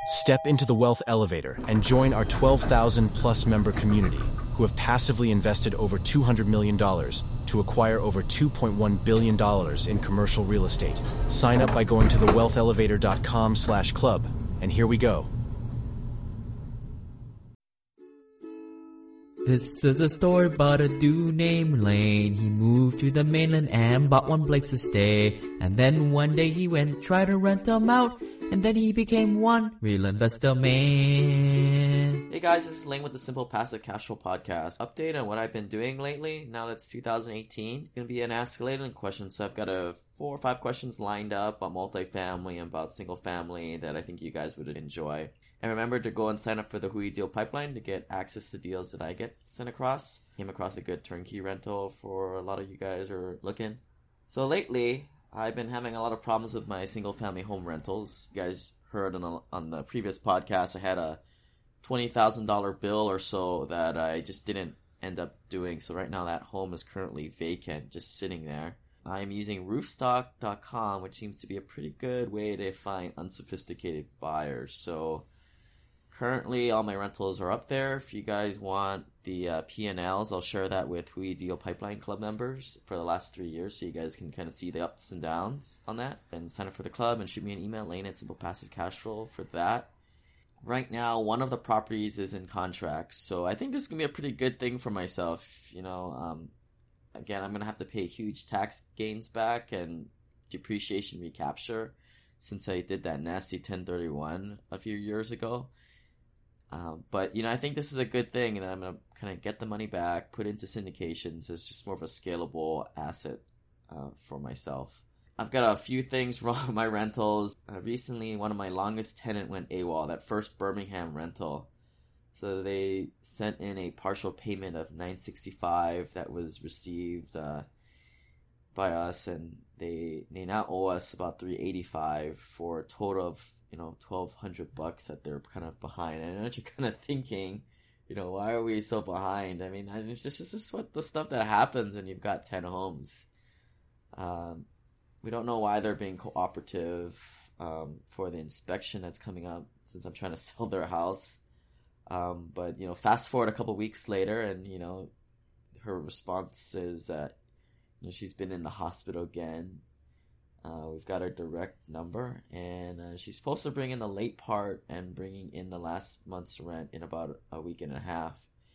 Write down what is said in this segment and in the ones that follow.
Step into the Wealth Elevator and join our 12,000 plus member community who have passively invested over $200 million to acquire over $2.1 billion in commercial real estate. Sign up by going to thewealthelevator.com/club. And here we go. This is a story about a dude named Lane. He moved to the mainland and bought one place to stay. And then one day he went and tried to rent them out. And then he became one real investor man. Hey guys, this is Lane with the Simple Passive Cashflow Podcast. Update on what I've been doing lately. Now that's 2018. It's going to be an Ask Layden question. So I've got 4 or 5 questions lined up about multifamily and about single family that I think you guys would enjoy. And remember to go and sign up for the Hui Deal Pipeline to get access to deals that I get sent across. Came across a good turnkey rental for a lot of you guys are looking. So lately, I've been having a lot of problems with my single-family home rentals. You guys heard on the previous podcast, I had a $20,000 bill or so that I just didn't end up doing. So right now that home is currently vacant, just sitting there. I'm using roofstock.com, which seems to be a pretty good way to find unsophisticated buyers. So currently all my rentals are up there. If you guys want the P&Ls, I'll share that with Hui Deal Pipeline Club members for the last 3 years so you guys can kind of see the ups and downs on that. And sign up for the club and shoot me an email, Lane at Simple Passive Cashflow for that. Right now, one of the properties is in contract, so I think this is going to be a pretty good thing for myself. Again, I'm going to have to pay huge tax gains back and depreciation recapture since I did that nasty 1031 a few years ago. But I think this is a good thing, and I'm going to kind of get the money back, put it into syndications. It's just more of a scalable asset for myself. I've got a few things wrong with my rentals. Recently, one of my longest tenant went AWOL, that first Birmingham rental. So they sent in a partial payment of $965 that was received by us, and they now owe us about $385 for a total of $1,200 that they're kind of behind. And I know what you're kind of thinking, why are we so behind? I mean, it's just what the stuff that happens when you've got 10 homes. We don't know why they're being cooperative for the inspection that's coming up since I'm trying to sell their house. But fast forward a couple weeks later, and her response is that she's been in the hospital again. We've got her direct number, and she's supposed to bring in the late part and bringing in the last month's rent in about a week and a half.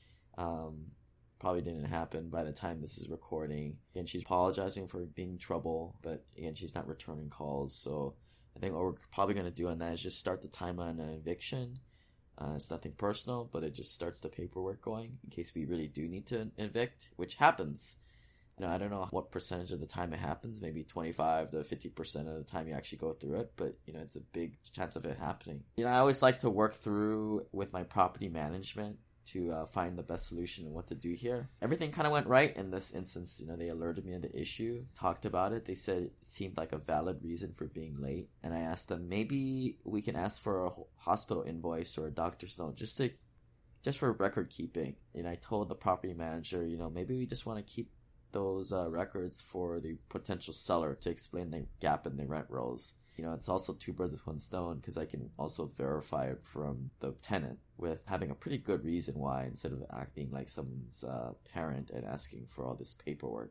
Probably didn't happen by the time this is recording. And she's apologizing for being trouble, but again, she's not returning calls. So I think what we're probably going to do on that is just start the timeline on an eviction. It's nothing personal, but it just starts the paperwork going in case we really do need to evict, which happens. I don't know what percentage of the time it happens, maybe 25 to 50% of the time you actually go through it, but it's a big chance of it happening. I always like to work through with my property management to find the best solution and what to do here. Everything kind of went right in this instance. They alerted me of the issue, talked about it. They said it seemed like a valid reason for being late. And I asked them, maybe we can ask for a hospital invoice or a doctor's note just for record keeping. And I told the property manager, maybe we just want to keep those records for the potential seller to explain the gap in the rent rolls. It's also 2 birds with 1 stone because I can also verify it from the tenant with having a pretty good reason why instead of acting like someone's parent and asking for all this paperwork.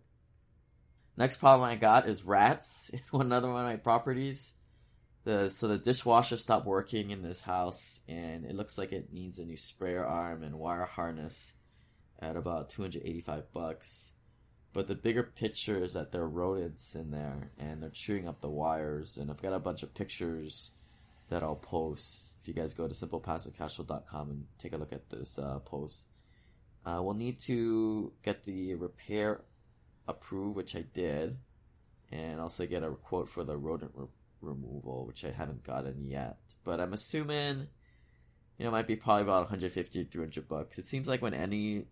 Next problem I got is rats in another one of my properties. So the dishwasher stopped working in this house, and it looks like it needs a new sprayer arm and wire harness at about $285. But the bigger picture is that there are rodents in there, and they're chewing up the wires. And I've got a bunch of pictures that I'll post. If you guys go to simplepassivecashflow.com and take a look at this post. We'll need to get the repair approved, which I did. And also get a quote for the rodent removal, which I haven't gotten yet. But I'm assuming, it might be probably about $150 to $300. It seems like when any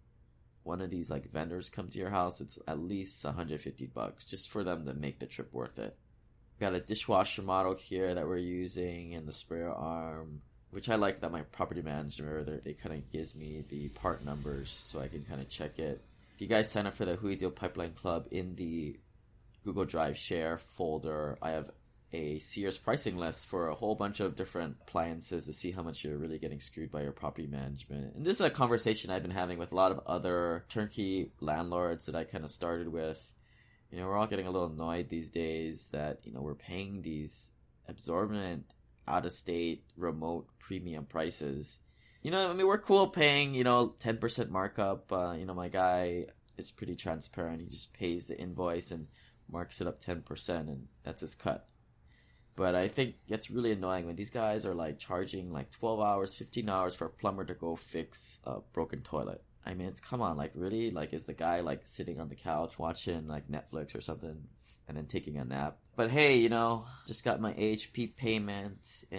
one of these vendors come to your house, it's at least $150 just for them to make the trip worth it. We got a dishwasher model here that we're using, and the sprayer arm, which I like that my property manager, they kind of gives me the part numbers so I can kind of check it. If you guys sign up for the Hui Deal Pipeline Club, in the Google Drive share folder, I have a Sears pricing list for a whole bunch of different appliances to see how much you're really getting screwed by your property management. And this is a conversation I've been having with a lot of other turnkey landlords that I kind of started with. You know, we're all getting a little annoyed these days that, you know, we're paying these exorbitant, out-of-state, remote premium prices. You know, I mean, we're cool paying, you know, 10% markup. You know, my guy is pretty transparent. He just pays the invoice and marks it up 10%, and that's his cut. But I think it's really annoying when these guys are like charging like 12 hours, 15 hours for a plumber to go fix a broken toilet. I mean, it's, come on, like, really? Like, is the guy like sitting on the couch watching like Netflix or something and then taking a nap? But hey, you know, just got my AHP payment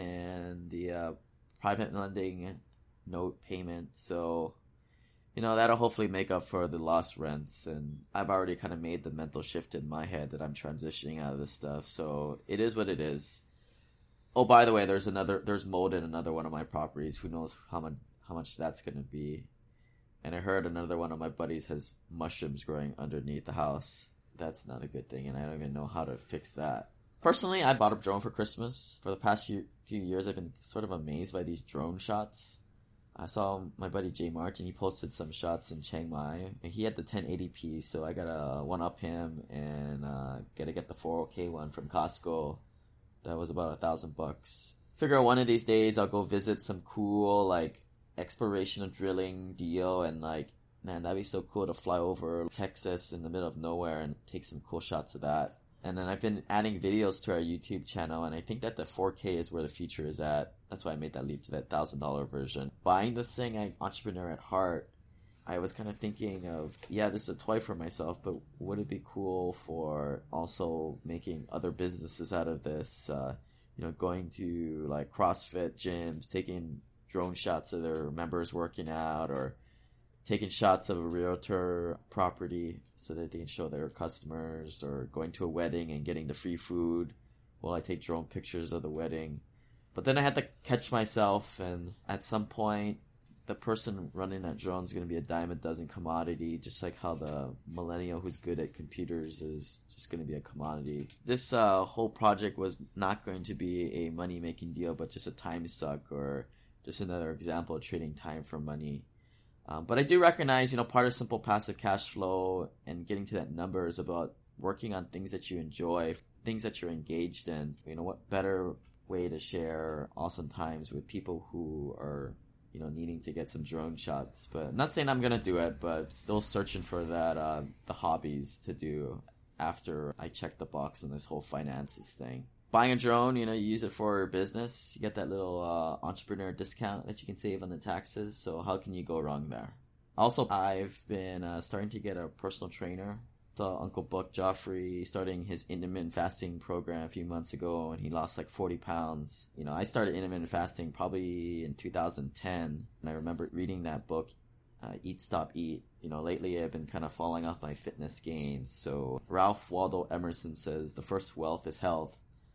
and the private lending note payment, so you know, that'll hopefully make up for the lost rents. And I've already kind of made the mental shift in my head that I'm transitioning out of this stuff, so it is what it is. Oh, by the way, there's mold in another one of my properties. Who knows how much that's going to be. And I heard another one of my buddies has mushrooms growing underneath the house. That's not a good thing, and I don't even know how to fix that. Personally, I bought a drone for Christmas. For the past few years, I've been sort of amazed by these drone shots. I saw my buddy Jay Martin, he posted some shots in Chiang Mai, and he had the 1080p, so I gotta one-up him and gotta get the 4K one from Costco. That was about $1,000. Figure one of these days I'll go visit some cool, like, exploration of drilling deal, and like, man, that'd be so cool to fly over Texas in the middle of nowhere and take some cool shots of that. And then I've been adding videos to our YouTube channel, and I think that the 4K is where the future is at. That's why I made that leap to that $1,000 version. Buying this thing, I'm an entrepreneur at heart. I was kind of thinking of, yeah, this is a toy for myself, but would it be cool for also making other businesses out of this? You know, going to like CrossFit gyms, taking drone shots of their members working out, or taking shots of a realtor property so that they can show their customers, or going to a wedding and getting the free food while I take drone pictures of the wedding. But then I had to catch myself, and at some point the person running that drone is going to be a dime a dozen commodity, just like how the millennial who's good at computers is just going to be a commodity. This whole project was not going to be a money-making deal, but just a time suck, or just another example of trading time for money. But I do recognize, you know, part of simple passive cash flow and getting to that number is about working on things that you enjoy, things that you're engaged in. You know, what better way to share awesome times with people who are, you know, needing to get some drone shots. But I'm not saying I'm going to do it, but still searching for that, the hobbies to do after I check the box on this whole finances thing. Buying a drone, you know, you use it for business. You get that little entrepreneur discount that you can save on the taxes. So how can you go wrong there? Also, I've been starting to get a personal trainer. Saw Uncle Buck Joffrey starting his intermittent fasting program a few months ago, and he lost like 40 pounds. You know, I started intermittent fasting probably in 2010, and I remember reading that book, Eat, Stop, Eat. You know, lately I've been kind of falling off my fitness gains. So Ralph Waldo Emerson says the first wealth is health.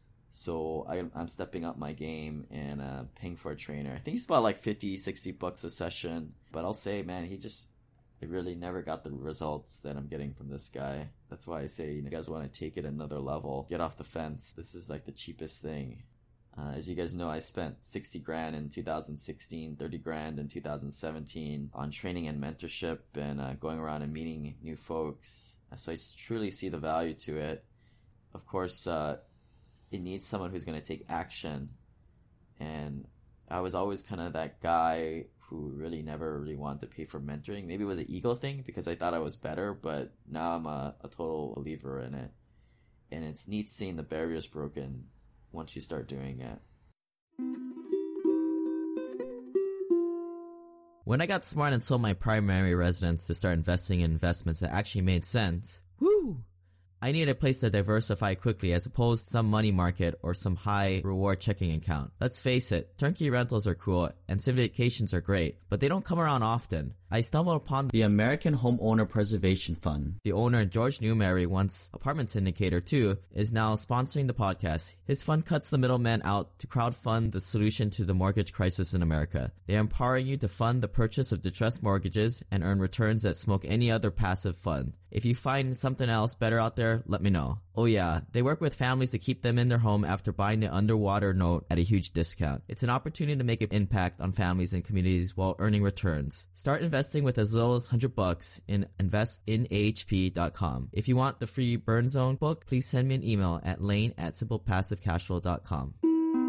So I'm stepping up my game and paying for a trainer. I think it's about like $50-$60 a session. But I'll say, man, I really never got the results that I'm getting from this guy. That's why I say, you guys want to take it another level, get off the fence. This is like the cheapest thing. As you guys know, I spent $60,000 in 2016, $30,000 in 2017 on training and mentorship and going around and meeting new folks. So I truly see the value to it. Of course, it needs someone who's going to take action. And I was always kind of that guy who really never really wanted to pay for mentoring. Maybe it was an ego thing because I thought I was better, but now I'm a total believer in it. And it's neat seeing the barriers broken once you start doing it. When I got smart and sold my primary residence to start investing in investments that actually made sense, I needed a place to diversify quickly as opposed to some money market or some high reward checking account. Let's face it, turnkey rentals are cool and syndications are great, but they don't come around often. I stumbled upon the American Homeowner Preservation Fund. The owner, George Newmary, once apartment syndicator too, is now sponsoring the podcast. His fund cuts the middleman out to crowdfund the solution to the mortgage crisis in America. They are empowering you to fund the purchase of distressed mortgages and earn returns that smoke any other passive fund. If you find something else better out there, let me know. Oh yeah, they work with families to keep them in their home after buying the underwater note at a huge discount. It's an opportunity to make an impact on families and communities while earning returns. Start investing with as little as $100 in investinahp.com. If you want the free Burn Zone book, please send me an email at lane@simplepassivecashflow.com.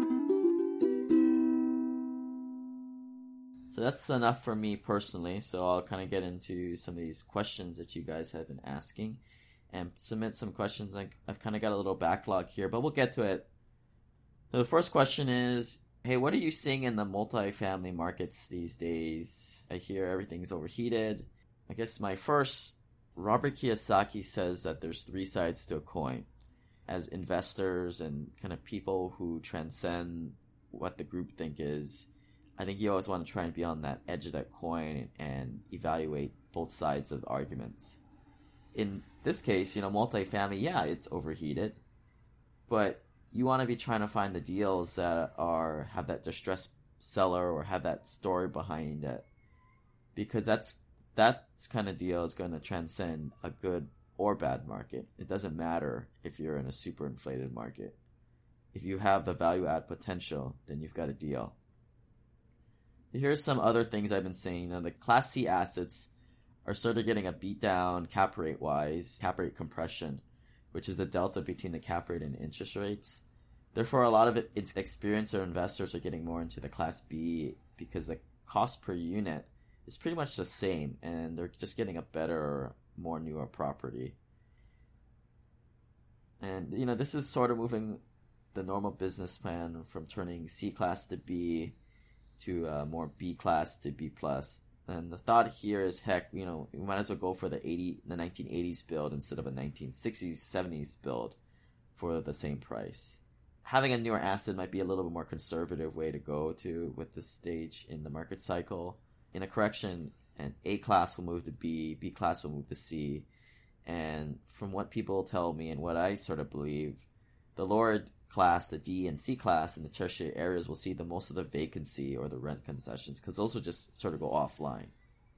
So that's enough for me personally, so I'll kind of get into some of these questions that you guys have been asking and submit some questions. I've kind of got a little backlog here, but we'll get to it. So the first question is, hey, what are you seeing in the multifamily markets these days? I hear everything's overheated. I guess my first, Robert Kiyosaki says that there's three sides to a coin. As investors and kind of people who transcend what the groupthink is, I think you always want to try and be on that edge of that coin and evaluate both sides of the arguments. In this case, multifamily, yeah, it's overheated, but you want to be trying to find the deals that have that distressed seller or have that story behind it, because that kind of deal is going to transcend a good or bad market. It doesn't matter if you're in a super inflated market. If you have the value add potential, then you've got a deal. Here's some other things I've been saying. The Class C assets are sort of getting a beat down cap rate wise, cap rate compression, which is the delta between the cap rate and interest rates. Therefore, a lot of its experienced investors are getting more into the Class B because the cost per unit is pretty much the same, and they're just getting a better, more newer property. And, this is sort of moving the normal business plan from turning C class to B to more B class to B plus. And the thought here is, heck, we might as well go for the 1980s build instead of a 1960s, 70s build for the same price. Having a newer asset might be a little bit more conservative way to go to with this stage in the market cycle. In a correction, an A class will move to B, B class will move to C. And from what people tell me and what I sort of believe, the lower class, the D and C class in the tertiary areas will see the most of the vacancy or the rent concessions, because those will just sort of go offline.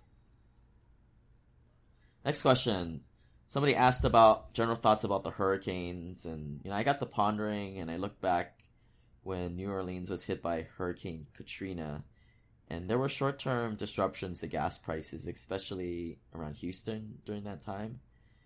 Next question. Somebody asked about general thoughts about the hurricanes, and I got to pondering, and I looked back when New Orleans was hit by Hurricane Katrina, and there were short-term disruptions to gas prices, especially around Houston during that time.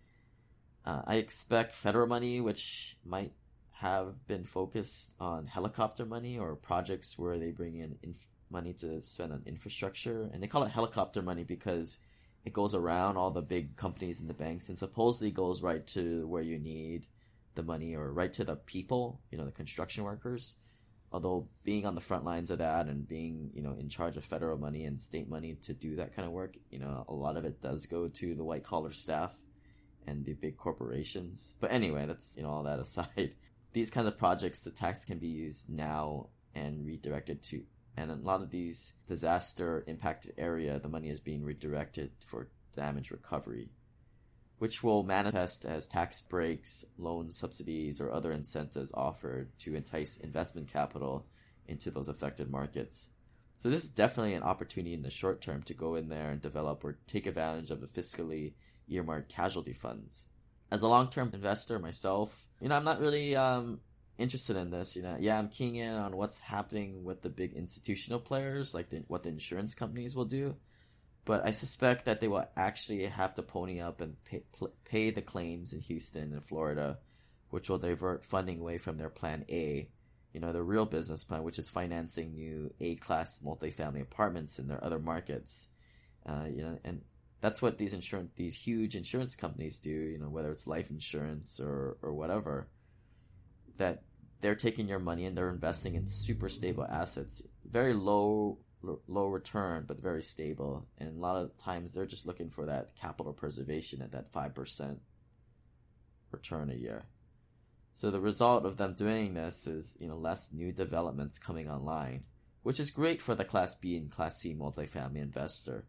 I expect federal money, which might have been focused on helicopter money or projects where they bring in money to spend on infrastructure. And they call it helicopter money because it goes around all the big companies and the banks and supposedly goes right to where you need the money, or right to the people, the construction workers. Although being on the front lines of that and being, in charge of federal money and state money to do that kind of work, a lot of it does go to the white collar staff and the big corporations. But anyway, that's, all that aside. These kinds of projects, the tax can be used now and redirected to, and a lot of these disaster impacted area, the money is being redirected for damage recovery, which will manifest as tax breaks, loan subsidies, or other incentives offered to entice investment capital into those affected markets. So this is definitely an opportunity in the short term to go in there and develop or take advantage of the fiscally earmarked casualty funds. As a long-term investor myself, I'm not really interested in this. Yeah, I'm keying in on what's happening with the big institutional players, like what the insurance companies will do. But I suspect that they will actually have to pony up and pay the claims in Houston and Florida, which will divert funding away from their Plan A, their real business plan, which is financing new A-class multifamily apartments in their other markets. And that's what these huge insurance companies do, whether it's life insurance or whatever, that they're taking your money and they're investing in super stable assets, very low return, but very stable. And a lot of times they're just looking for that capital preservation at that 5% return a year. So the result of them doing this is, less new developments coming online, which is great for the Class B and Class C multifamily investor,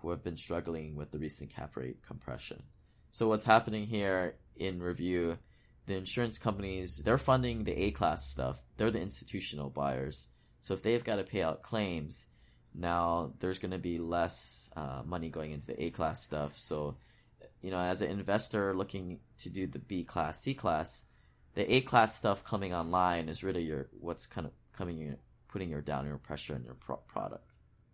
who have been struggling with the recent cap rate compression. So what's happening here in review, the insurance companies, they're funding the A-class stuff. They're the institutional buyers. So if they've got to pay out claims, now there's going to be less money going into the A-class stuff. So, as an investor looking to do the B-class, C-class, the A-class stuff coming online is really what's kind of putting your downward pressure on your product.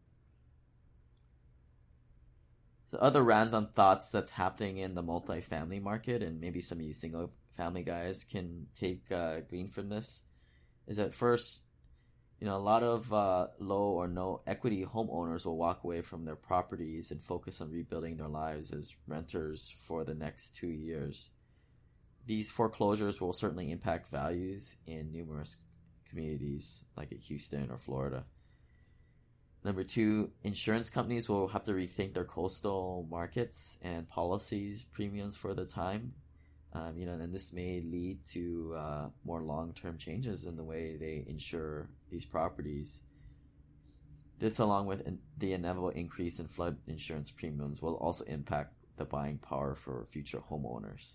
The other random thoughts that's happening in the multifamily market, and maybe some of you single family guys can glean from this, is that first, a lot of low or no equity homeowners will walk away from their properties and focus on rebuilding their lives as renters for the next 2 years. These foreclosures will certainly impact values in numerous communities like at Houston or Florida. Number two, insurance companies will have to rethink their coastal markets and policies premiums for the time. And this may lead to more long-term changes in the way they insure these properties. This, along with the inevitable increase in flood insurance premiums, will also impact the buying power for future homeowners.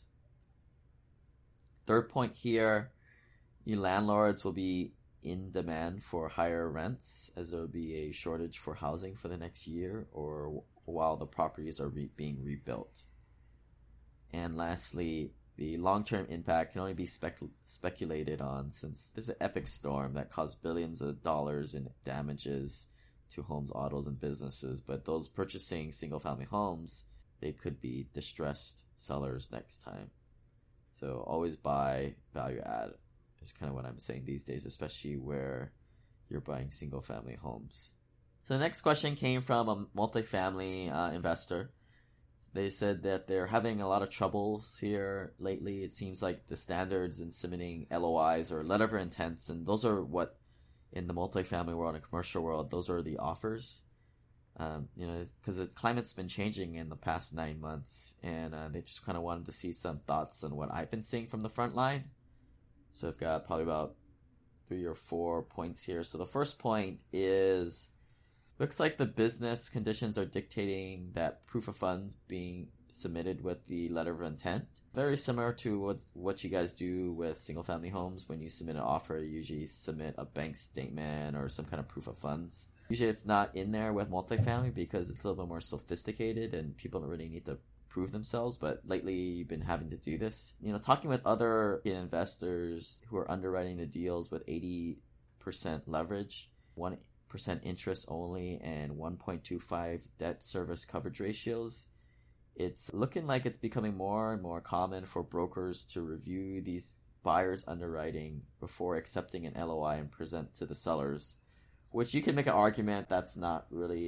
Third point here, landlords will be in demand for higher rents as there will be a shortage for housing for the next year or while the properties are being rebuilt. And lastly, the long-term impact can only be speculated on since this is an epic storm that caused billions of dollars in damages to homes, autos, and businesses. But those purchasing single-family homes, they could be distressed sellers next time. So always buy value add is kind of what I'm saying these days, especially where you're buying single-family homes. So the next question came from a multifamily investor. They said that they're having a lot of troubles here lately. It seems like the standards in submitting LOIs or letter of intents, and those are what, in the multifamily world and commercial world, those are the offers. Because the climate's been changing in the past 9 months, and they just kind of wanted to see some thoughts on what I've been seeing from the front line. So I've got probably about 3 or 4 points here. So the first point is, looks like the business conditions are dictating that proof of funds being submitted with the letter of intent. Very similar to what you guys do with single-family homes. When you submit an offer, you usually submit a bank statement or some kind of proof of funds. Usually it's not in there with multifamily because it's a little bit more sophisticated and people don't really need to prove themselves, but lately you've been having to do this. Talking with other investors who are underwriting the deals with 80% leverage, 1% interest only, and 1.25 debt service coverage ratios, it's looking like it's becoming more and more common for brokers to review these buyers' underwriting before accepting an LOI and present to the sellers, which you can make an argument that's not really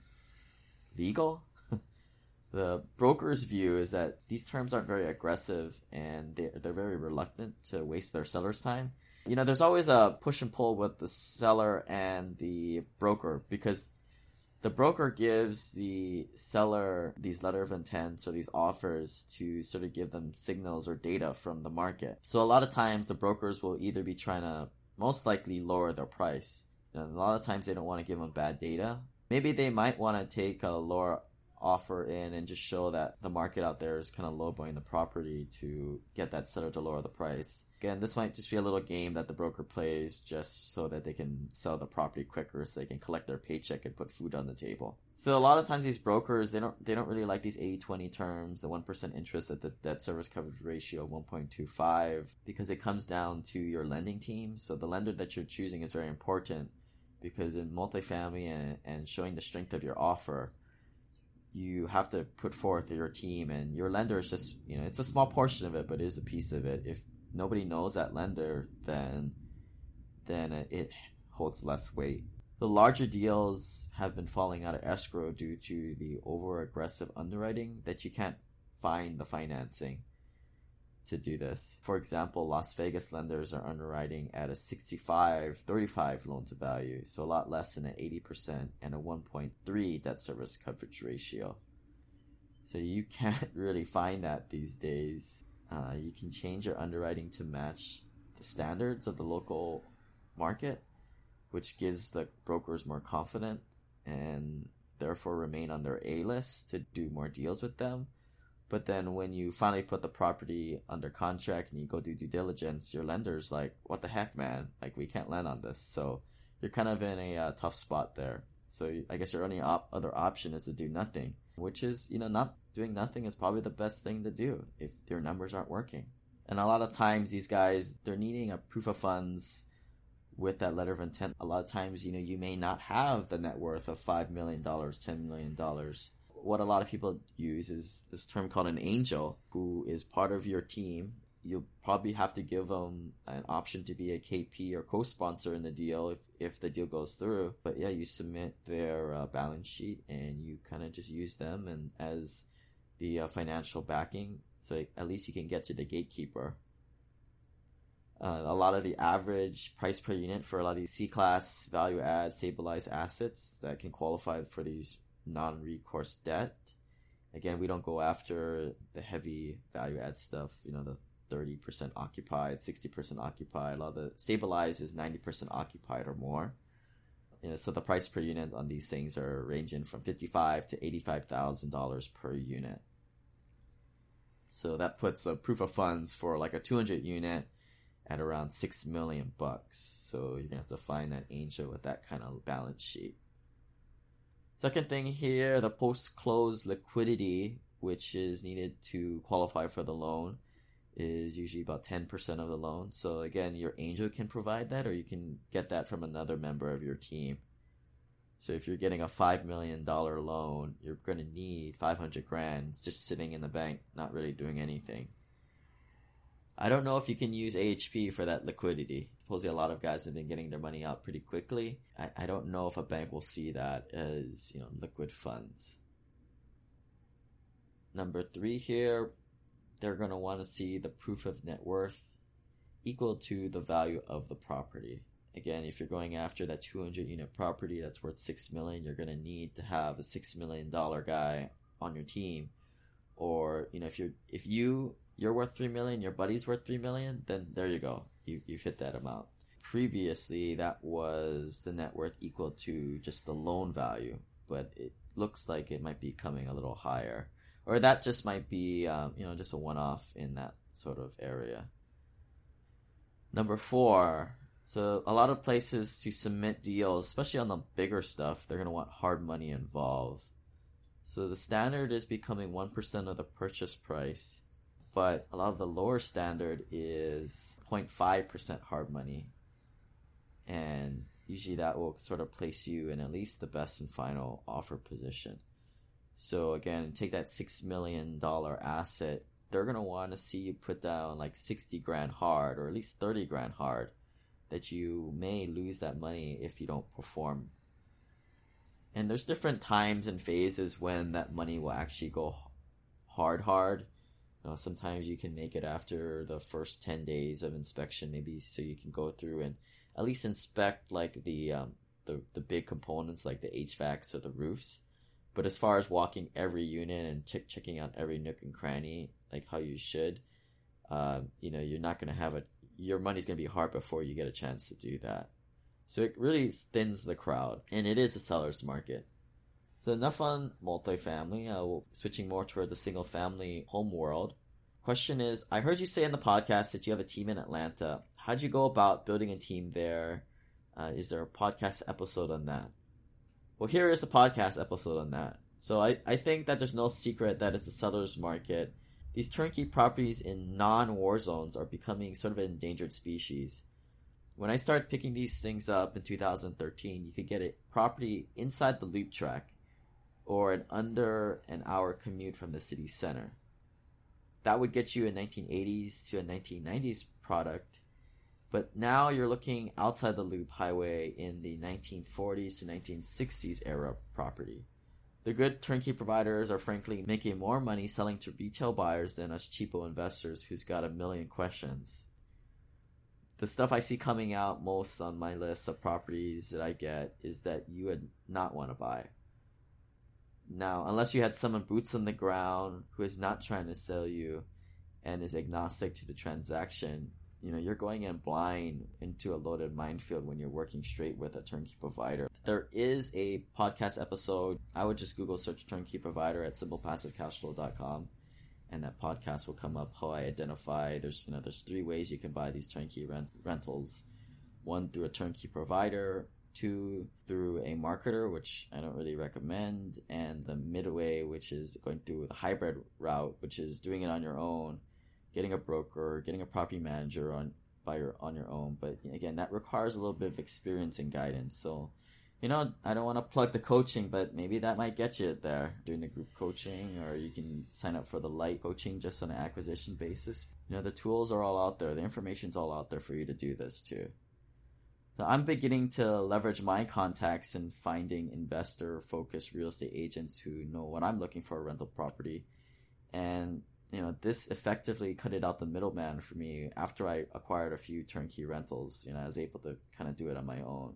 legal. The broker's view is that these terms aren't very aggressive and they're very reluctant to waste their seller's time. There's always a push and pull with the seller and the broker because the broker gives the seller these letter of intents or these offers to sort of give them signals or data from the market. So a lot of times the brokers will either be trying to most likely lower their price. A lot of times they don't want to give them bad data. Maybe they might want to take a lower offer in and just show that the market out there is kind of lowballing the property to get that seller to lower the price. Again, this might just be a little game that the broker plays just so that they can sell the property quicker so they can collect their paycheck and put food on the table. So a lot of times these brokers, they don't really like these 80-20 terms, the 1% interest at the debt service coverage ratio of 1.25 because it comes down to your lending team. So the lender that you're choosing is very important because in multifamily and showing the strength of your offer, you have to put forth your team, and your lender is just, it's a small portion of it, but it is a piece of it. If nobody knows that lender, then it holds less weight. The larger deals have been falling out of escrow due to the over-aggressive underwriting that you can't find the financing to do this. For example, Las Vegas lenders are underwriting at a 65-35 loan to value, so a lot less than an 80% and a 1.3 debt service coverage ratio. So you can't really find that these days. You can change your underwriting to match the standards of the local market, which gives the brokers more confidence, and therefore remain on their A list to do more deals with them. But then when you finally put the property under contract and you go do due diligence, your lender's like, what the heck, man? Like, we can't lend on this. So you're kind of in a tough spot there. So I guess your only other option is to do nothing, which is, not doing nothing is probably the best thing to do if your numbers aren't working. And a lot of times these guys, they're needing a proof of funds with that letter of intent. A lot of times, you may not have the net worth of $5 million, $10 million. What a lot of people use is this term called an angel, who is part of your team. You'll probably have to give them an option to be a KP or co-sponsor in the deal if the deal goes through. But yeah, you submit their balance sheet and you kind of just use them and as the financial backing. So at least you can get to the gatekeeper. A lot of the average price per unit for a lot of these C-class value add stabilized assets that can qualify for these non-recourse debt. Again, we don't go after the heavy value add stuff, the 30% occupied, 60% occupied. A lot of the stabilized is 90% occupied or more. So the price per unit on these things are ranging from $55,000 to $85,000 per unit. So that puts the proof of funds for like a 200 unit at around $6 million. So you're gonna have to find that angel with that kind of balance sheet. Second thing here, the post-close liquidity, which is needed to qualify for the loan, is usually about 10% of the loan. So again, your angel can provide that, or you can get that from another member of your team. So if you're getting a $5 million loan, you're going to need $500,000 just sitting in the bank, not really doing anything. I don't know if you can use AHP for that liquidity. Supposedly a lot of guys have been getting their money out pretty quickly. I don't know if a bank will see that as, liquid funds. Number 3 here, they're going to want to see the proof of net worth equal to the value of the property. Again, if you're going after that 200 unit property that's worth $6 million, you're going to need to have a $6 million guy on your team. Or, if you're worth $3 million, your buddy's worth $3 million, then there you go. You've hit that amount. Previously, that was the net worth equal to just the loan value, but it looks like it might be coming a little higher. Or that just might be, just a one-off in that sort of area. Number 4, so a lot of places to submit deals, especially on the bigger stuff, they're going to want hard money involved. So the standard is becoming 1% of the purchase price, but a lot of the lower standard is 0.5% hard money. And usually that will sort of place you in at least the best and final offer position. So again, take that $6 million asset. They're going to want to see you put down like $60,000 hard, or at least $30,000 hard, that you may lose that money if you don't perform. And there's different times and phases when that money will actually go hard. Sometimes you can make it after the first 10 days of inspection, maybe, so you can go through and at least inspect like the big components like the HVACs or the roofs. But as far as walking every unit and checking out every nook and cranny, like how you should, you're not going to have your money's going to be hard before you get a chance to do that. So it really thins the crowd, and it is a seller's market. So enough on multifamily. Switching more toward the single family home world. Question is, I heard you say in the podcast that you have a team in Atlanta. How'd you go about building a team there? Is there a podcast episode on that? Well, here is the podcast episode on that. So I think that there's no secret that it's the seller's market. These turnkey properties in non-war zones are becoming sort of an endangered species. When I started picking these things up in 2013, you could get a property inside the loop track or an under an hour commute from the city center. That would get you a 1980s to a 1990s product. But now you're looking outside the loop highway in the 1940s to 1960s era property. The good turnkey providers are frankly making more money selling to retail buyers than us cheapo investors who's got a million questions. The stuff I see coming out most on my list of properties that I get is that you would not want to buy. Now, unless you had someone boots on the ground who is not trying to sell you and is agnostic to the transaction, you're going in blind into a loaded minefield when you're working straight with a turnkey provider. There is a podcast episode. I would just Google search turnkey provider at simplepassivecashflow.com, and that podcast will come up. How I identify there's 3 ways you can buy these turnkey rentals. 1, through a turnkey provider. 2, through a marketer, which I don't really recommend, and the midway, which is going through the hybrid route, which is doing it on your own, getting a broker, getting a property manager on your own. But again, that requires a little bit of experience and guidance. So, I don't want to plug the coaching, but maybe that might get you there, doing the group coaching, or you can sign up for the light coaching just on an acquisition basis. The tools are all out there. The information's all out there for you to do this too. So I'm beginning to leverage my contacts in finding investor-focused real estate agents who know what I'm looking for a rental property. And, this effectively cut it out the middleman for me. After I acquired a few turnkey rentals, I was able to kind of do it on my own.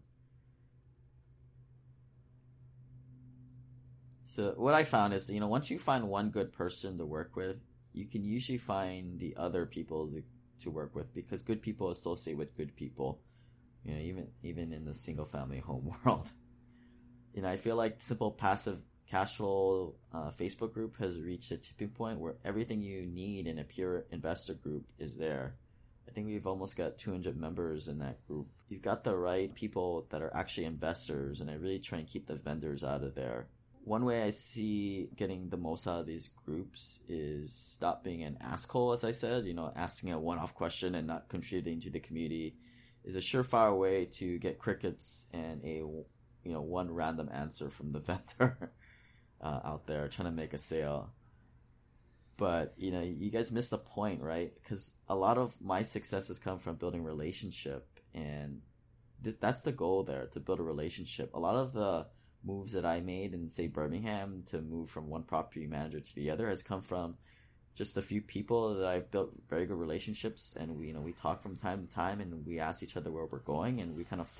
So what I found is, once you find one good person to work with, you can usually find the other people to work with, because good people associate with good people. Even in the single family home world. I feel like Simple Passive Cashflow Facebook group has reached a tipping point where everything you need in a pure investor group is there. I think we've almost got 200 members in that group. You've got the right people that are actually investors, and I really try and keep the vendors out of there. One way I see getting the most out of these groups is stop being an asshole, as I said, asking a one-off question and not contributing to the community is a surefire way to get crickets and a one random answer from the vendor out there trying to make a sale. But you guys missed the point, right? Because a lot of my success has come from building relationship, and that's the goal there, to build a relationship. A lot of the moves that I made in, say, Birmingham to move from one property manager to the other has come from just a few people that I've built very good relationships, and we talk from time to time, and we ask each other where we're going, and we kind of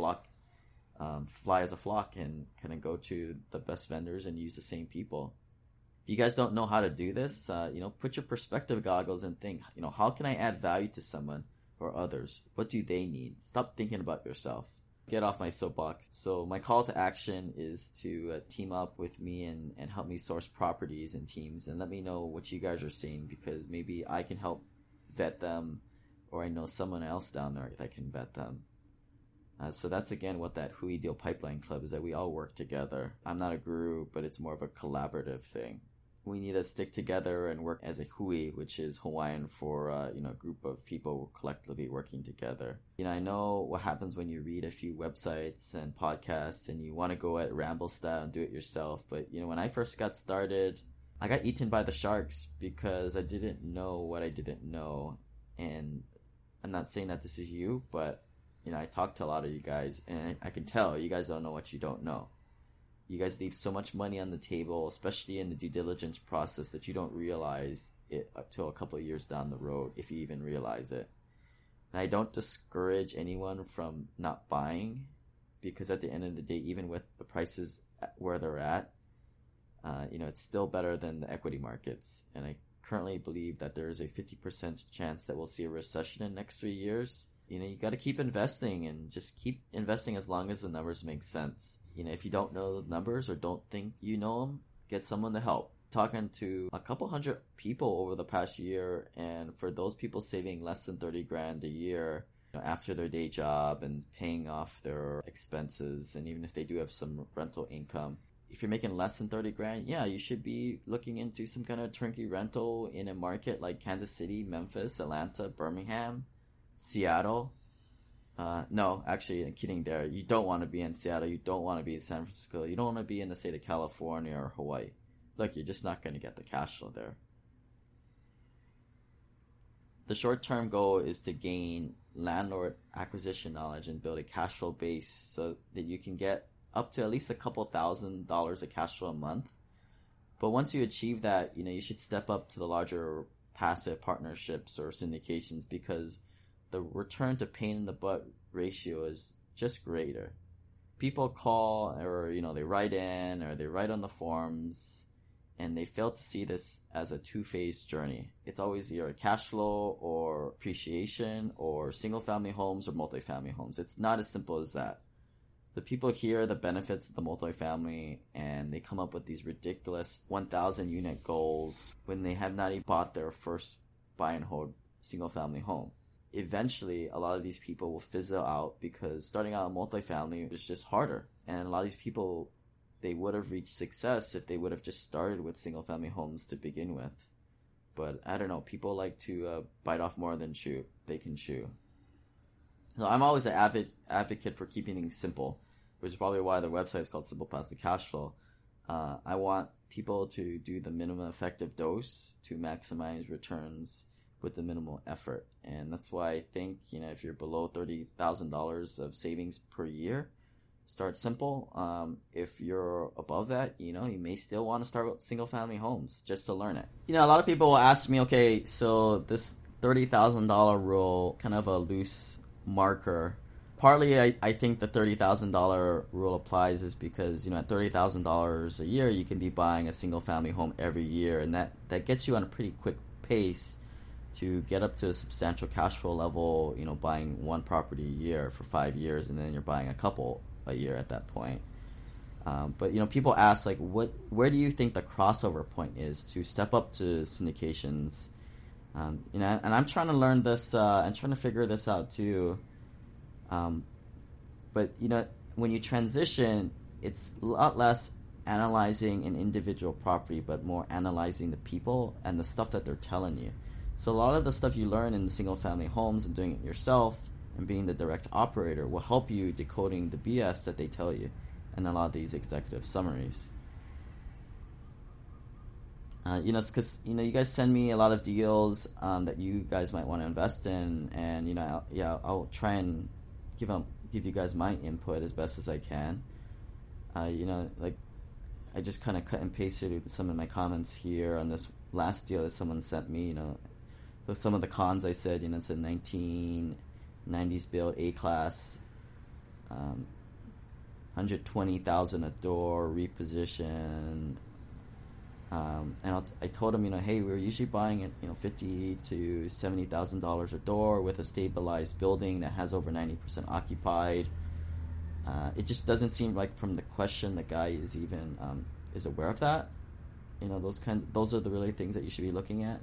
fly as a flock and kind of go to the best vendors and use the same people. If you guys don't know how to do this, put your perspective goggles and think, how can I add value to someone or others? What do they need? Stop thinking about yourself. Get off my soapbox. So my call to action is to team up with me and help me source properties and teams, and let me know what you guys are seeing, because maybe I can help vet them, or I know someone else down there that can vet them. So that's again what that Hui Deal Pipeline Club is, that we all work together. I'm not a guru, but it's more of a collaborative thing. We need to stick together and work as a hui, which is Hawaiian for a group of people collectively working together. I know what happens when you read a few websites and podcasts and you want to go at ramble style and do it yourself. But when I first got started, I got eaten by the sharks because I didn't know what I didn't know. And I'm not saying that this is you, but I talk to a lot of you guys, and I can tell you guys don't know what you don't know. You guys leave so much money on the table, especially in the due diligence process, that you don't realize it until a couple of years down the road, if you even realize it. And I don't discourage anyone from not buying, because at the end of the day, even with the prices where they're at, it's still better than the equity markets. And I currently believe that there is a 50% chance that we'll see a recession in the next 3 years. You got to keep investing, and just keep investing as long as the numbers make sense. If you don't know the numbers or don't think you know them, get someone to help. Talking to a couple hundred people over the past year, and for those people saving less than $30,000 a year after their day job and paying off their expenses, and even if they do have some rental income, if you're making less than $30,000, yeah, you should be looking into some kind of turnkey rental in a market like Kansas City, Memphis, Atlanta, Birmingham, Seattle. No, actually, I'm kidding there. You don't want to be in Seattle. You don't want to be in San Francisco. You don't want to be in the state of California or Hawaii. Look, you're just not going to get the cash flow there. The short-term goal is to gain landlord acquisition knowledge and build a cash flow base so that you can get up to at least a couple $1,000s of cash flow a month. But once you achieve that, you should step up to the larger passive partnerships or syndications, because the return to pain in the butt ratio is just greater. People call, or they write in, or they write on the forums, and they fail to see this as a two-phase journey. It's always either cash flow or appreciation or single-family homes or multifamily homes. It's not as simple as that. The people hear the benefits of the multifamily and they come up with these ridiculous 1,000 unit goals when they have not even bought their first buy and hold single-family home. Eventually, a lot of these people will fizzle out because starting out in multifamily is just harder. And a lot of these people, they would have reached success if they would have just started with single-family homes to begin with. But I don't know, people like to bite off more than they can chew. So I'm always an advocate for keeping things simple, which is probably why the website is called Simple Path to Cash Flow. I want people to do the minimum effective dose to maximize returns with the minimal effort. And that's why I think, if you're below $30,000 of savings per year, start simple. If you're above that, you may still want to start with single family homes just to learn it. A lot of people will ask me, okay, so this $30,000 rule, kind of a loose marker. Partly, I think the $30,000 rule applies is because, at $30,000 a year, you can be buying a single family home every year. And that gets you on a pretty quick pace to get up to a substantial cash flow level, buying one property a year for 5 years, and then you're buying a couple a year at that point. But people ask, like, where do you think the crossover point is to step up to syndications? And I'm trying to learn this and trying to figure this out too. But when you transition, it's a lot less analyzing an individual property, but more analyzing the people and the stuff that they're telling you. So a lot of the stuff you learn in the single-family homes and doing it yourself and being the direct operator will help you decoding the BS that they tell you in a lot of these executive summaries. It's because you guys send me a lot of deals that you guys might want to invest in, and I'll try and give you guys my input as best as I can. Like I just kind of cut and pasted some of my comments here on this last deal that someone sent me. Some of the cons I said, it's a 1990s build, A-class, $120,000 a door, reposition. And I told him, hey, we're usually buying it, $50,000 to $70,000 a door with a stabilized building that has over 90% occupied. It just doesn't seem like from the question the guy is even is aware of that. Those are the really things that you should be looking at.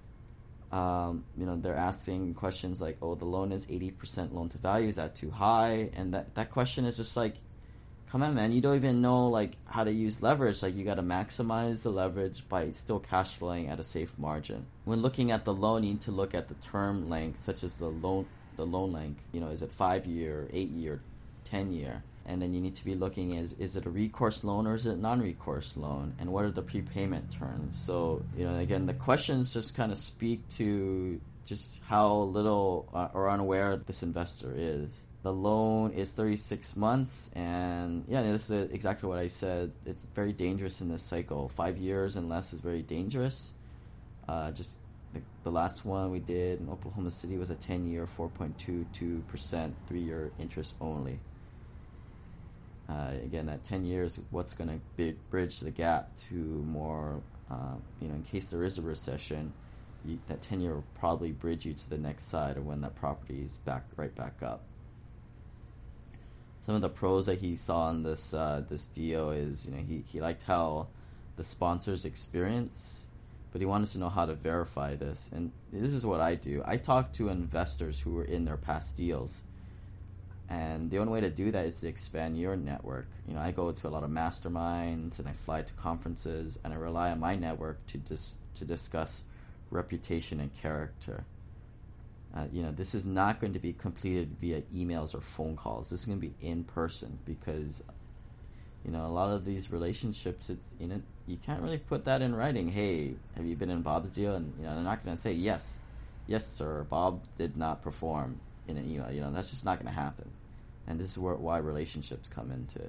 They're asking questions like, oh, the loan is 80% loan to value. Is that too high? And that question is just like, come on, man, you don't even know like how to use leverage. Like, you got to maximize the leverage by still cash flowing at a safe margin. When looking at the loan, you need to look at the term length, such as the loan length. Is it 5 year, 8 year, 10 year? And then you need to be looking is it a recourse loan or is it a non-recourse loan? And what are the prepayment terms? So, again, the questions just kind of speak to just how little or unaware this investor is. The loan is 36 months, and this is exactly what I said. It's very dangerous in this cycle. 5 years and less is very dangerous. Just the last one we did in Oklahoma City was a 10-year, 4.22%, 3-year interest only. Again, that 10 years, what's going to bridge the gap to more, in case there is a recession, that 10-year will probably bridge you to the next side of when that property is right back up. Some of the pros that he saw in this deal is, he liked how the sponsor's experience, but he wanted to know how to verify this. And this is what I do. I talk to investors who were in their past deals. And the only way to do that is to expand your network. I go to a lot of masterminds and I fly to conferences and I rely on my network to discuss reputation and character. This is not going to be completed via emails or phone calls. This is going to be in person because, a lot of these relationships, it's you can't really put that in writing. Hey, have you been in Bob's deal? And they're not going to say yes, sir. Bob did not perform in an email. That's just not going to happen. And this is why relationships come into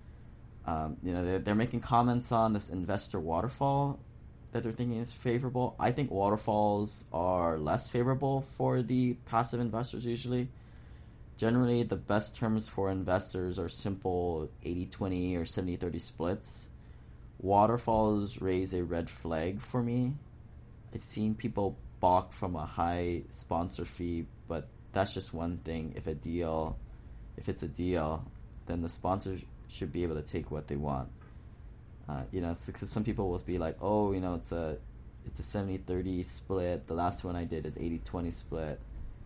it. They're making comments on this investor waterfall that they're thinking is favorable. I think waterfalls are less favorable for the passive investors usually. Generally, the best terms for investors are simple 80-20 or 70-30 splits, waterfalls raise a red flag for me. I've seen people balk from a high sponsor fee, but that's just one thing. If it's a deal, then the sponsor should be able to take what they want. Because some people will be like, oh, it's a 70-30 split. The last one I did is 80-20 split.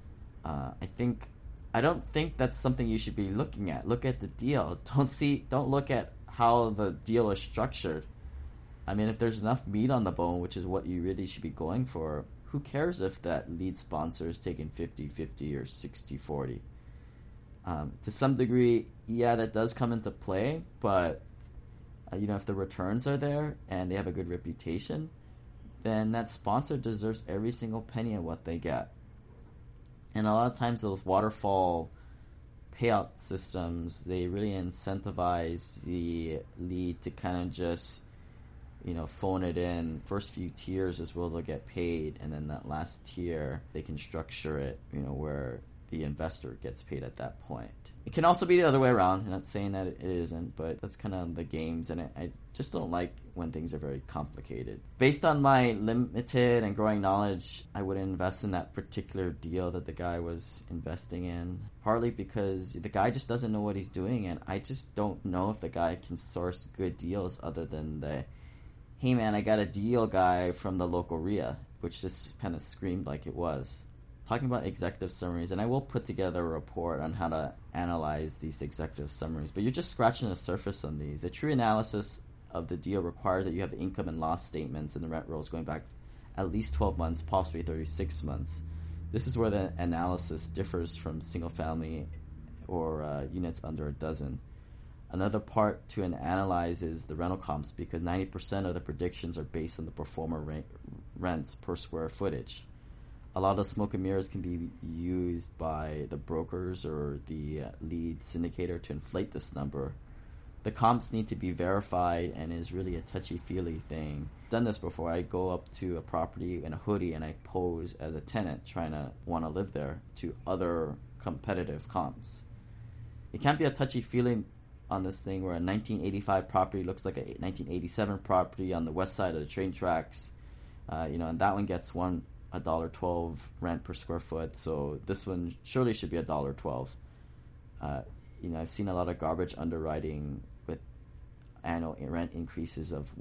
I don't think that's something you should be looking at. Look at the deal. Don't look at how the deal is structured. I mean, if there's enough meat on the bone, which is what you really should be going for, who cares if that lead sponsor is taking 50-50 or 60-40? To some degree, yeah, that does come into play, but if the returns are there and they have a good reputation, then that sponsor deserves every single penny of what they get. And a lot of times those waterfall payout systems, they really incentivize the lead to kind of just, phone it in. First few tiers is where they'll get paid, and then that last tier, they can structure it, where the investor gets paid at that point. It can also be the other way around. I'm not saying that it isn't, but that's kind of the games, and I just don't like when things are very complicated. Based on my limited and growing knowledge, I wouldn't invest in that particular deal that the guy was investing in, partly because the guy just doesn't know what he's doing, and I just don't know if the guy can source good deals other than the, hey man, I got a deal guy from the local RIA, which just kind of screamed like it was. Talking about executive summaries, and I will put together a report on how to analyze these executive summaries, but you're just scratching the surface on these. A true analysis of the deal requires that you have the income and loss statements and the rent rolls going back at least 12 months, possibly 36 months. This is where the analysis differs from single family or units under a dozen. Another part to analyze is the rental comps, because 90% of the predictions are based on the pro forma rents per square footage. A lot of smoke and mirrors can be used by the brokers or the lead syndicator to inflate this number. The comps need to be verified and is really a touchy-feely thing. I've done this before. I go up to a property in a hoodie and I pose as a tenant trying to want to live there to other competitive comps. It can't be a touchy-feely on this thing where a 1985 property looks like a 1987 property on the west side of the train tracks, and that one gets $1.12 rent per square foot, so this one surely should be $1.12. I've seen a lot of garbage underwriting with annual rent increases of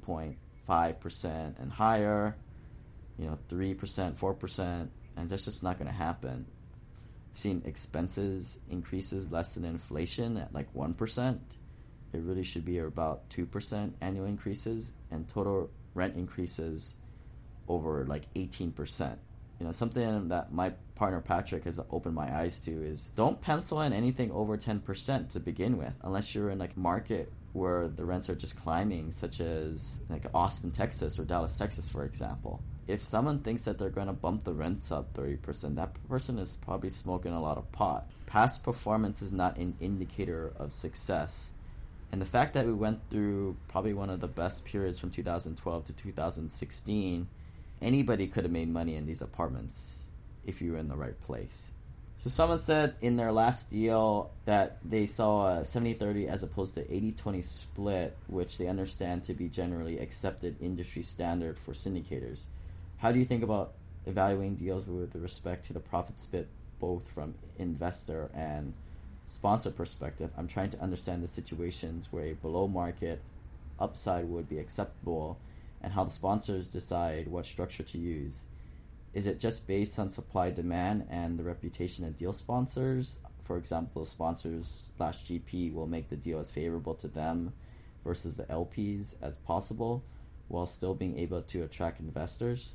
2.5% and higher, 3%, 4%, and that's just not going to happen. I've seen expenses increases less than inflation at like 1%. It really should be about 2% annual increases, and total rent increases over like 18%. Something that my partner Patrick has opened my eyes to is don't pencil in anything over 10% to begin with, unless you're in like a market where the rents are just climbing, such as like Austin, Texas, or Dallas, Texas, for example. If someone thinks that they're going to bump the rents up 30%, that person is probably smoking a lot of pot. Past performance is not an indicator of success. And the fact that we went through probably one of the best periods from 2012 to 2016, anybody could have made money in these apartments if you were in the right place. So someone said in their last deal that they saw a 70-30 as opposed to 80-20 split, which they understand to be generally accepted industry standard for syndicators. How do you think about evaluating deals with respect to the profit split, both from investor and sponsor perspective? I'm trying to understand the situations where a below market upside would be acceptable and how the sponsors decide what structure to use. Is it just based on supply demand and the reputation of deal sponsors? For example, sponsors/GP will make the deal as favorable to them versus the LPs as possible while still being able to attract investors.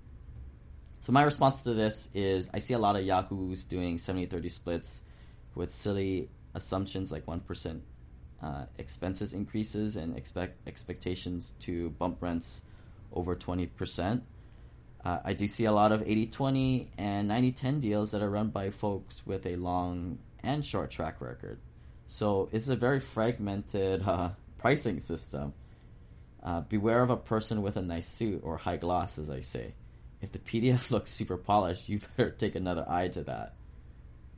So my response to this is I see a lot of yahoos doing 70-30 splits with silly assumptions like 1% expenses increases and expectations to bump rents over 20%. I do see a lot of 80-20 and 90-10 deals that are run by folks with a long and short track record. So it's a very fragmented pricing system. Beware of a person with a nice suit or high gloss, as I say. If the PDF looks super polished, you better take another eye to that.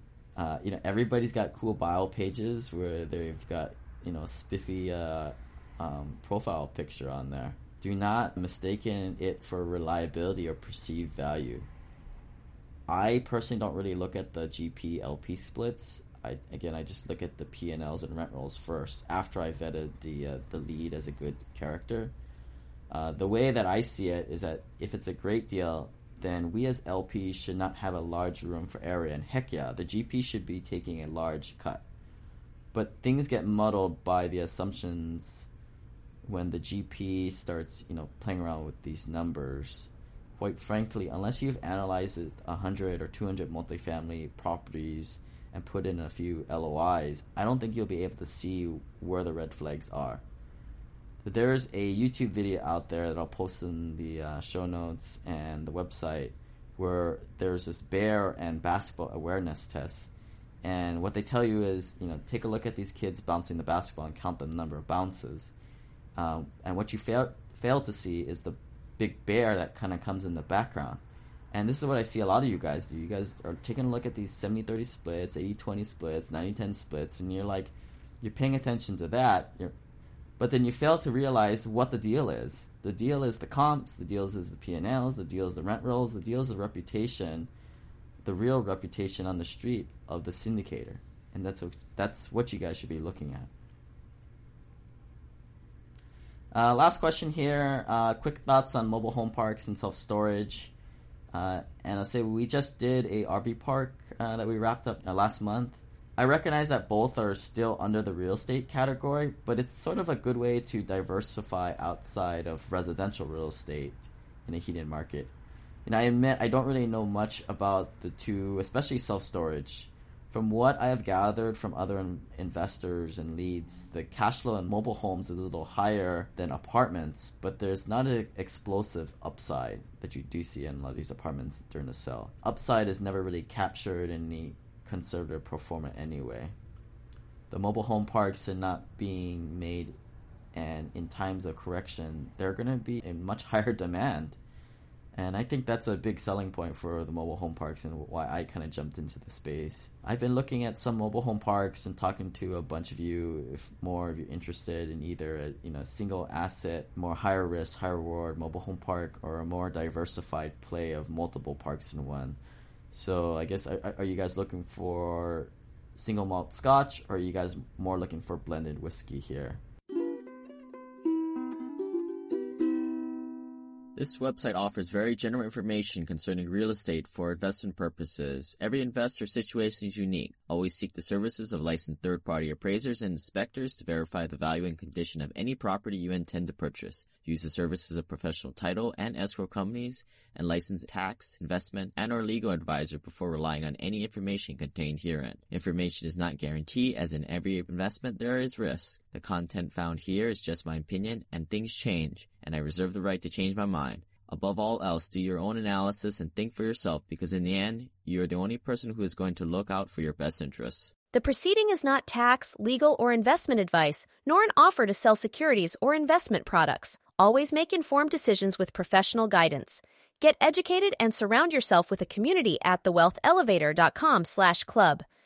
Everybody's got cool bio pages where they've got, spiffy profile picture on there. Do not mistaken it for reliability or perceived value. I personally don't really look at the GP LP splits. I just look at the P&Ls and rent rolls first after I vetted the lead as a good character. The way that I see it is that if it's a great deal, then we as LPs should not have a large room for area. And heck yeah, the GP should be taking a large cut. But things get muddled by the assumptions when the GP starts, playing around with these numbers. Quite frankly, unless you've analyzed 100 or 200 multifamily properties and put in a few LOIs, I don't think you'll be able to see where the red flags are. There's a YouTube video out there that I'll post in the show notes and the website where there's this bear and basketball awareness test. And what they tell you is, take a look at these kids bouncing the basketball and count the number of bounces. And what you fail to see is the big bear that kind of comes in the background. And this is what I see a lot of you guys do. You guys are taking a look at these 70-30 splits, 80-20 splits, 90-10 splits, and you're paying attention to that. But then you fail to realize what the deal is. The deal is the comps, the deal is the P&Ls, the deal is the rent rolls, the deal is the reputation, the real reputation on the street of the syndicator. And that's what you guys should be looking at. Last question here. Quick thoughts on mobile home parks and self-storage. And I'll say we just did a RV park that we wrapped up last month. I recognize that both are still under the real estate category, but it's sort of a good way to diversify outside of residential real estate in a heated market. And I admit I don't really know much about the two, especially self-storage. From what I have gathered from other investors and leads, the cash flow in mobile homes is a little higher than apartments, but there's not an explosive upside that you do see in a lot of these apartments during the sale. Upside is never really captured in the conservative pro forma anyway. The mobile home parks are not being made, and in times of correction, they're going to be in much higher demand. And I think that's a big selling point for the mobile home parks and why I kind of jumped into the space. I've been looking at some mobile home parks and talking to a bunch of you if more of you interested in either a single asset, more higher risk, higher reward mobile home park, or a more diversified play of multiple parks in one. So I guess, are you guys looking for single malt scotch, or are you guys more looking for blended whiskey here? This website offers very general information concerning real estate for investment purposes. Every investor's situation is unique. Always seek the services of licensed third-party appraisers and inspectors to verify the value and condition of any property you intend to purchase. Use the services of professional title and escrow companies and licensed tax, investment, and or legal advisor before relying on any information contained herein. Information is not guaranteed, as in every investment there is risk. The content found here is just my opinion, and things change, and I reserve the right to change my mind. Above all else, do your own analysis and think for yourself, because in the end, you are the only person who is going to look out for your best interests. The proceeding is not tax, legal, or investment advice, nor an offer to sell securities or investment products. Always make informed decisions with professional guidance. Get educated and surround yourself with a community at thewealthelevator.com/club.